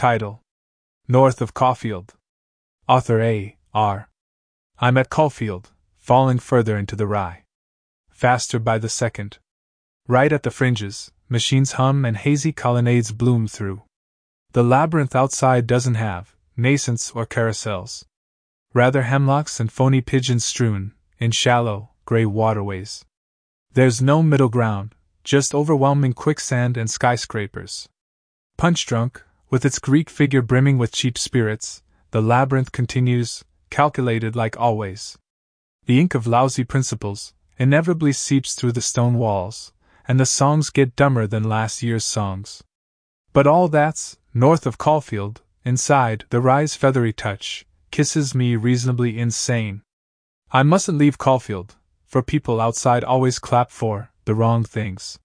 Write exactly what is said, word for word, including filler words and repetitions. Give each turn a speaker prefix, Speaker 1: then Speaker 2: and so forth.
Speaker 1: Title: North of Caulfield. Author A. R. I'm at Caulfield, falling further into the rye. Faster by the second. Right at the fringes, machines hum and hazy colonnades bloom through. The labyrinth outside doesn't have nascents or carousels. Rather hemlocks and phony pigeons strewn in shallow, gray waterways. There's no middle ground, just overwhelming quicksand and skyscrapers. Punch-drunk, with its Greek figure brimming with cheap spirits, the labyrinth continues, calculated like always. The ink of lousy principles inevitably seeps through the stone walls, and the songs get dumber than last year's songs. But all that's north of Caulfield. Inside, the rye's feathery touch kisses me reasonably insane. I mustn't leave Caulfield, for people outside always clap for the wrong things.